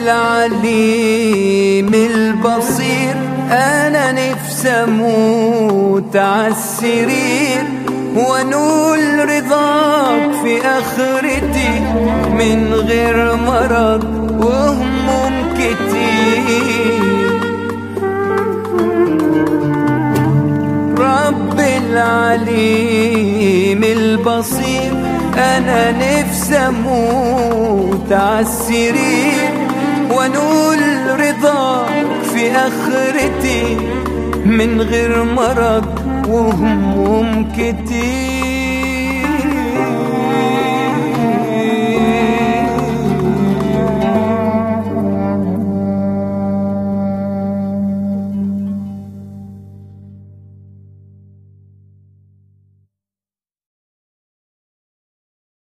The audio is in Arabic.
العليم البصير أنا نفسي أموت عالسرير ونول رضاك في آخرتي من غير مرض وهموم كتير. رب العليم البصير أنا نفسي أموت عالسرير ونول رضاك في آخرتي من غير مرض وهموم كتير.